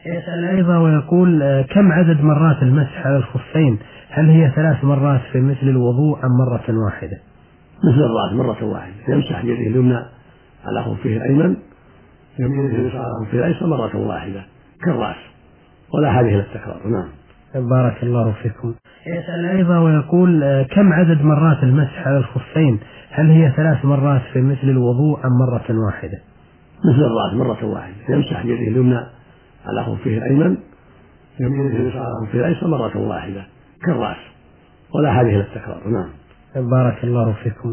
يسأل أيضا ويقول كم عدد مرات المسح على الخفين؟ هل هي 3 مرات في مثل الوضوء أم مرة واحدة؟ مثل الرأس مرة واحدة، يمسح بيده اليمنى على خفه الأيمن، يمسح اليسرى على خفه الأيسر مرة واحدة كالرأس، ولا حاجة إلى التكرار. نعم. بارك الله فيكم. يسأل أيضا ويقول كم عدد مرات المسح على الخفين؟ هل هي 3 مرات في مثل الوضوء أم مرة واحدة؟ مثل الرأس مرة واحدة، يمسح بيده اليمنى على خفه الأيمن، يمسح اليسرى على خفه الأيسر مرة واحدة كالرأس، ولا حاجة إلى التكرار. نعم. بارك الله فيكم.